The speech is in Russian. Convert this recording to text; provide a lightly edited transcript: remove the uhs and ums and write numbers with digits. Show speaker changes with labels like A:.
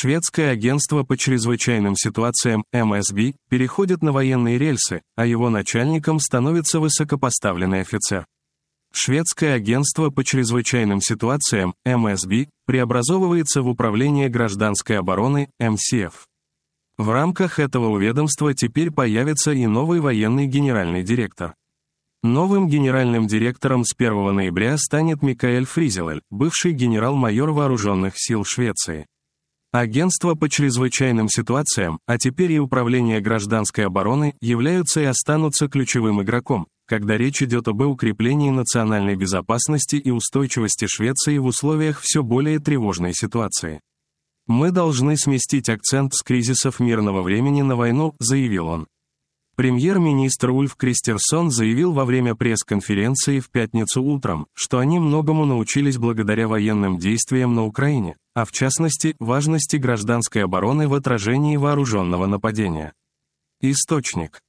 A: Шведское агентство по чрезвычайным ситуациям МСБ переходит на военные рельсы, а его начальником становится высокопоставленный офицер. Шведское агентство по чрезвычайным ситуациям МСБ преобразовывается в Управление гражданской обороны МСФ. В рамках этого ведомства теперь появится и новый военный генеральный директор. Новым генеральным директором с 1 ноября станет Микаэль Фризелель, бывший генерал-майор вооруженных сил Швеции. Агентство по чрезвычайным ситуациям, а теперь и Управление гражданской обороны, являются и останутся ключевым игроком, когда речь идет об укреплении национальной безопасности и устойчивости Швеции в условиях все более тревожной ситуации. «Мы должны сместить акцент с кризисов мирного времени на войну», — заявил он. Премьер-министр Ульф Кристерсон заявил во время пресс-конференции в пятницу утром, что они многому научились благодаря военным действиям на Украине, а в частности, важности гражданской обороны в отражении вооруженного нападения. Источник.